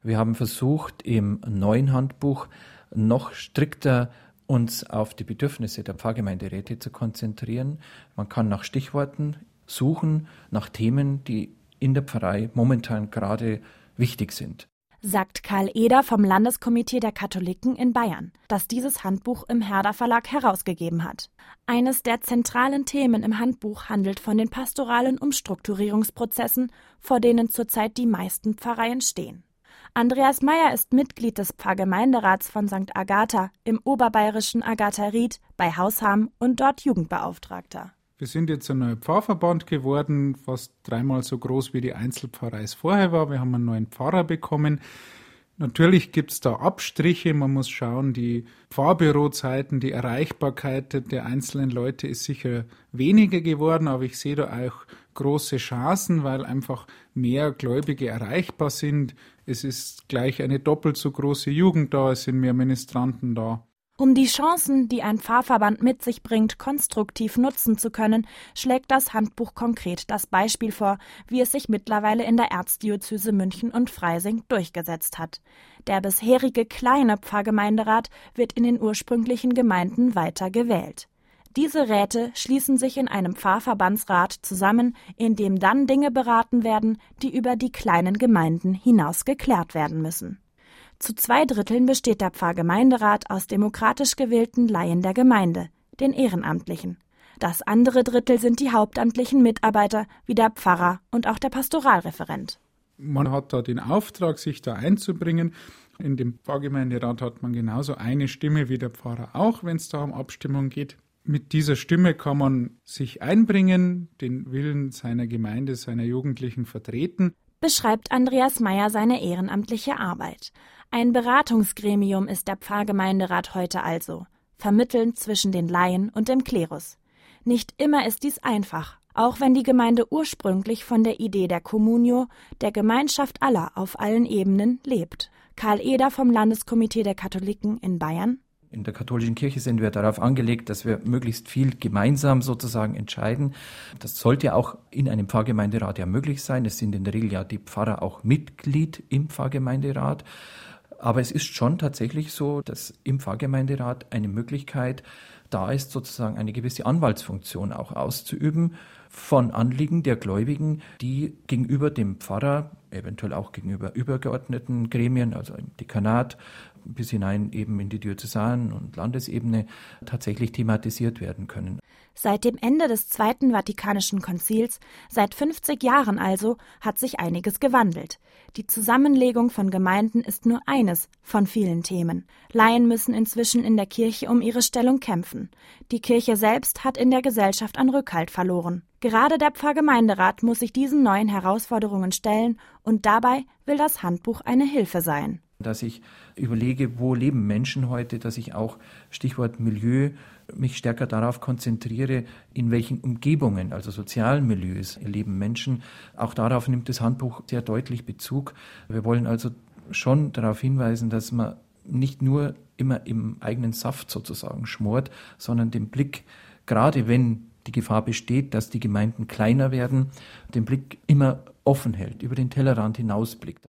Wir haben versucht, im neuen Handbuch noch strikter uns auf die Bedürfnisse der Pfarrgemeinderäte zu konzentrieren. Man kann nach Stichworten suchen, nach Themen, die in der Pfarrei momentan gerade wichtig sind. Sagt Karl Eder vom Landeskomitee der Katholiken in Bayern, das dieses Handbuch im Herder Verlag herausgegeben hat. Eines der zentralen Themen im Handbuch handelt von den pastoralen Umstrukturierungsprozessen, vor denen zurzeit die meisten Pfarreien stehen. Andreas Meyer ist Mitglied des Pfarrgemeinderats von St. Agatha im oberbayerischen Agatha-Ried bei Hausham und dort Jugendbeauftragter. Wir sind jetzt ein neuer Pfarrverband geworden, fast 3-mal so groß wie die Einzelpfarrei es vorher war. Wir haben einen neuen Pfarrer bekommen. Natürlich gibt es da Abstriche. Man muss schauen, die Pfarrbürozeiten, die Erreichbarkeit der einzelnen Leute ist sicher weniger geworden, aber ich sehe da auch große Chancen, weil einfach mehr Gläubige erreichbar sind. Es ist gleich eine doppelt so große Jugend da, es sind mehr Ministranten da. Um die Chancen, die ein Pfarrverband mit sich bringt, konstruktiv nutzen zu können, schlägt das Handbuch konkret das Beispiel vor, wie es sich mittlerweile in der Erzdiözese München und Freising durchgesetzt hat. Der bisherige kleine Pfarrgemeinderat wird in den ursprünglichen Gemeinden weiter gewählt. Diese Räte schließen sich in einem Pfarrverbandsrat zusammen, in dem dann Dinge beraten werden, die über die kleinen Gemeinden hinaus geklärt werden müssen. Zu 2/3 besteht der Pfarrgemeinderat aus demokratisch gewählten Laien der Gemeinde, den Ehrenamtlichen. Das andere Drittel sind die hauptamtlichen Mitarbeiter wie der Pfarrer und auch der Pastoralreferent. Man hat da den Auftrag, sich da einzubringen. In dem Pfarrgemeinderat hat man genauso eine Stimme wie der Pfarrer auch, wenn es da um Abstimmung geht. Mit dieser Stimme kann man sich einbringen, den Willen seiner Gemeinde, seiner Jugendlichen vertreten. Beschreibt Andreas Meyer seine ehrenamtliche Arbeit. Ein Beratungsgremium ist der Pfarrgemeinderat heute also, vermittelnd zwischen den Laien und dem Klerus. Nicht immer ist dies einfach, auch wenn die Gemeinde ursprünglich von der Idee der Communio, der Gemeinschaft aller auf allen Ebenen, lebt. Karl Eder vom Landeskomitee der Katholiken in Bayern. In der katholischen Kirche sind wir darauf angelegt, dass wir möglichst viel gemeinsam sozusagen entscheiden. Das sollte auch in einem Pfarrgemeinderat ja möglich sein. Es sind in der Regel ja die Pfarrer auch Mitglied im Pfarrgemeinderat. Aber es ist schon tatsächlich so, dass im Pfarrgemeinderat eine Möglichkeit da ist, sozusagen eine gewisse Anwaltsfunktion auch auszuüben von Anliegen der Gläubigen, die gegenüber dem Pfarrer, eventuell auch gegenüber übergeordneten Gremien, also im Dekanat, bis hinein eben in die Diözesan- und Landesebene tatsächlich thematisiert werden können. Seit dem Ende des Zweiten Vatikanischen Konzils, seit 50 Jahren also, hat sich einiges gewandelt. Die Zusammenlegung von Gemeinden ist nur eines von vielen Themen. Laien müssen inzwischen in der Kirche um ihre Stellung kämpfen. Die Kirche selbst hat in der Gesellschaft an Rückhalt verloren. Gerade der Pfarrgemeinderat muss sich diesen neuen Herausforderungen stellen und dabei will das Handbuch eine Hilfe sein. Dass ich überlege, wo leben Menschen heute, dass ich auch, Stichwort Milieu, mich stärker darauf konzentriere, in welchen Umgebungen, also sozialen Milieus, leben Menschen. Auch darauf nimmt das Handbuch sehr deutlich Bezug. Wir wollen also schon darauf hinweisen, dass man nicht nur immer im eigenen Saft sozusagen schmort, sondern den Blick, gerade wenn die Gefahr besteht, dass die Gemeinden kleiner werden, den Blick immer offen hält, über den Tellerrand hinausblickt.